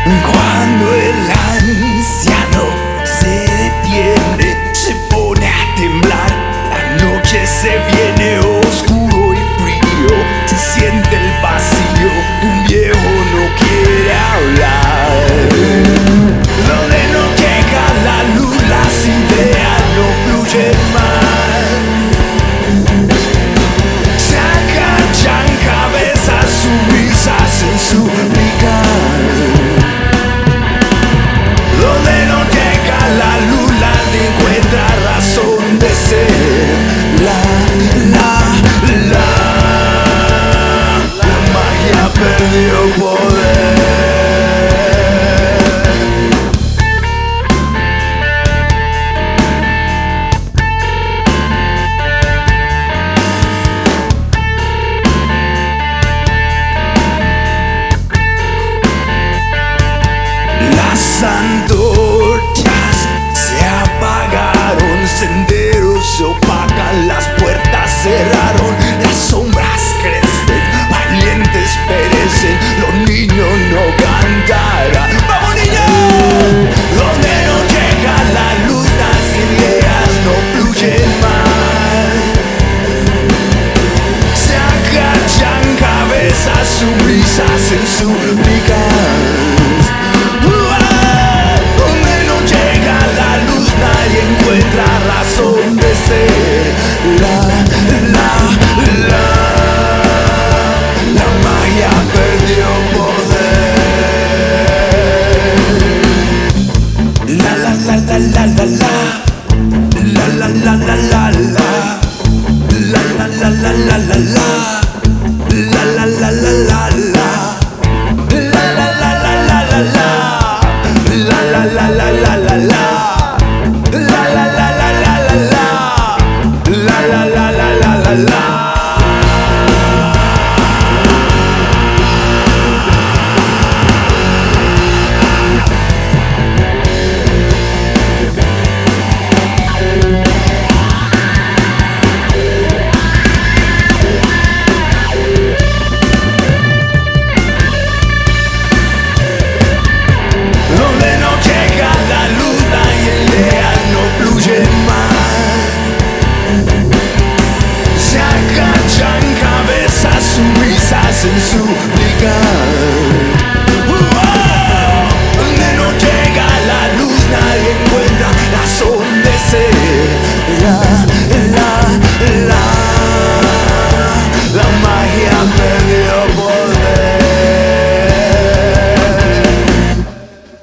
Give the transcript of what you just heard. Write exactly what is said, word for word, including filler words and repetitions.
Cuando el anciano se detiene, se pone a temblar. La noche se viene oscuro y frío, se siente el vacío. Un viejo no quiere hablar. Donde no llega la luz, las ideas no fluyen más. Se agachan cabezas sumisas en suplicar. Donde no llega la luz, nadie encuentra razón de ser. La, la, la, la magia perdió poder. Las antorchas